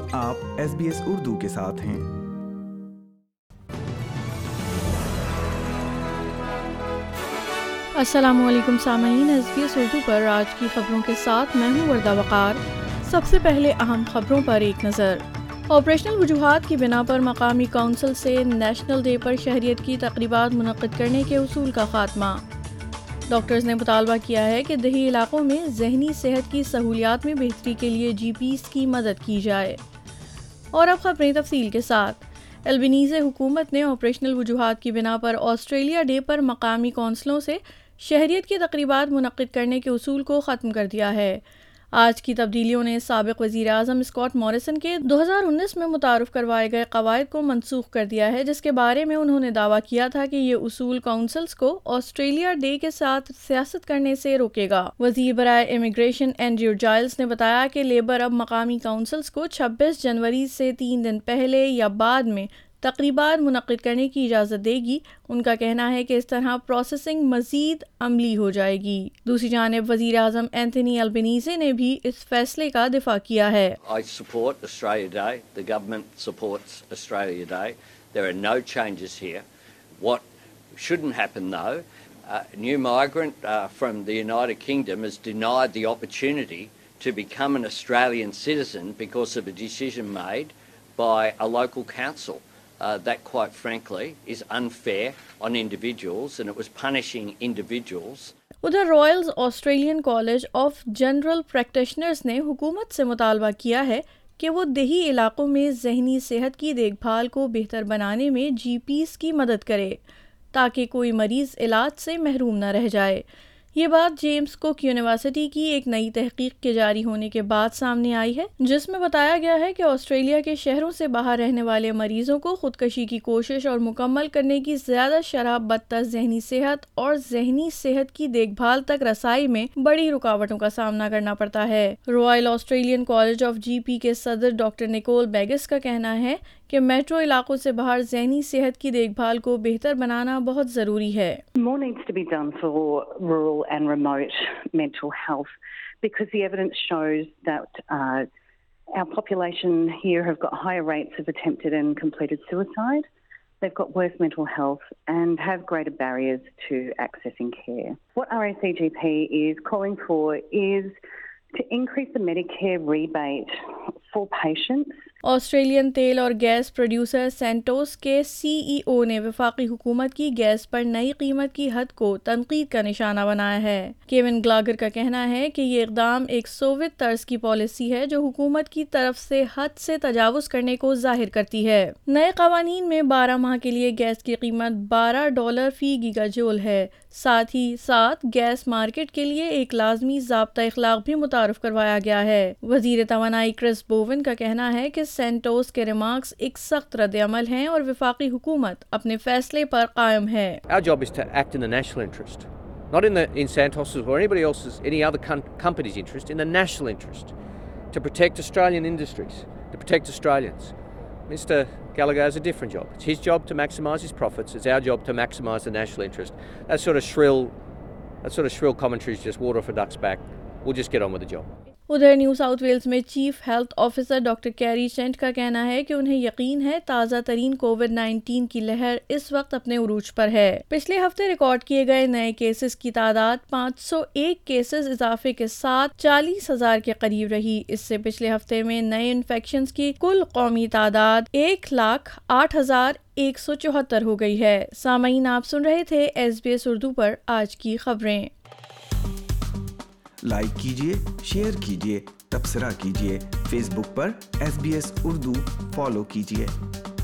आप SBS उर्दू के साथ हैं। अस्सलामुअलैकुम सामईन, SBS उर्दू पर आज की खबरों के साथ मैं हूँ वर्दा वक़ार। सबसे पहले अहम खबरों पर एक नज़र। ऑपरेशनल वजूहात की बिना पर मकामी काउंसिल से नेशनल डे पर शहरियत की तकरीबात मुनक़्क़िद करने के उसूल का खात्मा। डॉक्टर्स ने मुतालबा किया है कि दही इलाकों में ज़हनी सेहत की सहूलियात में बेहतरी के लिए GPs की मदद की जाए। और अब खबरें तफसील के साथ। अल्बनीज़े हुकूमत ने ऑपरेशनल वजूहात की बिना पर ऑस्ट्रेलिया डे पर मकामी कौंसलों से शहरियत की तकरीबात मुनक़्क़िद करने के उसूल को ख़त्म कर दिया है। आज की तब्दीलियों ने साबिक़ वज़ीर आज़म स्कॉट मॉरिसन के 2019 में मुतारुफ़ करवाए गए क़वायद को मनसूख़ कर दिया है, जिसके बारे में उन्होंने दावा किया था कि ये उसूल काउंसिल्स को ऑस्ट्रेलिया डे के साथ सियासत करने से रोकेगा। वज़ीर बराए इमिग्रेशन एंड्रयू जाइल्स ने बताया कि लेबर अब मकामी काउंसिल्स को 26 जनवरी से 3 दिन पहले या बाद में तकरीबात मुनक़्क़िद करने की इजाज़त देगी। उनका कहना है कि इस तरह प्रोसेसिंग मज़ीद अमली हो जाएगी। दूसरी जानिब वज़ीर आज़म एंथनी अल्बनीज़े ने भी इस फैसले का दिफा किया है। I support Australia Day. The government supports Australia Day. There are no changes here. What shouldn't happen though, a new migrant from the United Kingdom is denied the opportunity to become an Australian citizen because of a decision made by a local council. That, quite frankly, is unfair on individuals, and it was punishing individuals. उधर Royals Australian college of general practitioners ने हुकूमत से मुतालबा किया है कि वो देही इलाकों में ज़हनी सेहत की देखभाल को बेहतर बनाने में GPs की मदद करे ताकि कोई मरीज़ इलाज से महरूम न रह जाए। ये बात जेम्स कुक यूनिवर्सिटी की एक नई तहकीक के जारी होने के बाद सामने आई है, जिसमें बताया गया है कि ऑस्ट्रेलिया के शहरों से बाहर रहने वाले मरीजों को खुदकशी की कोशिश और मुकम्मल करने की ज़्यादा शरह बदतर ज़हनी सेहत और ज़हनी सेहत की देखभाल तक रसाई में बड़ी रुकावटों का सामना करना पड़ता है। Royal Australian college of GP के सदर डॉक्टर निकोल बेगिस का कहना है कि मेट्रो इलाकों से बाहर ज़हनी सेहत की देखभाल को बेहतर बनाना बहुत ज़रूरी है। More needs to be done for rural and remote mental health because the evidence shows that our population here have got higher rates of attempted and completed suicide. They've got worse mental health and have greater barriers to accessing care. What RACGP is calling for is to increase the Medicare rebate for patients. Australian तेल और गैस producer Santos के CEO ने वफाकी हुकूमत की gas पर नई कीमत की हद को तनकीद का निशाना बनाया है। केविन ग्लागर का कहना है कि ये इक़दाम एक सोवियत तर्ज की पॉलिसी है जो हुकूमत की तरफ से हद से तजावुज़ करने को जाहिर करती है। नए क़वानीन में 12 माह के लिए गैस की कीमत $12 फी गीगाजूल है। साथ ही साथ गैस मार्केट के लिए एक लाजमी ज़ाब्ता इखलाक भी मुतारफ़ करवाया गया है। वज़ीर तवानाई क्रिस बोवन का कहना है कि सेंटोस के रिमार्क्स एक सख्त रद्द-ए-अमल हैं और वफाकी हुकूमत अपने फैसले पर कायम है। Our job is to act in the national interest, not in Santos's or anybody else's, any other company's interest, in the national interest, to protect Australian industries, to protect Australians. Mr. Gallagher has a different job. It's his job to maximise his profits. It's our job to maximise the national interest. That sort of shrill commentary is just water off a duck's back. We'll just get on with the job. उधर New South Wales में chief health officer doctor Kerry Chant का कहना है कि उन्हें यकीन है ताज़ा तरीन कोविड-19 की लहर इस वक्त अपने उरूज पर है। पिछले हफ्ते रिकॉर्ड किए गए नए केसेस की तादाद 501 केसेस इजाफे के साथ 40,000 के करीब रही। इससे पिछले हफ्ते में नए इन्फेक्शंस की कुल कौमी तादाद 1,08,174 हो गई है। सामईन, आप सुन रहे थे SBS उर्दू पर आज की खबरें। लाइक कीजिए, शेयर कीजिए, तबसरा कीजिए। फेसबुक पर SBS उर्दू फॉलो कीजिए।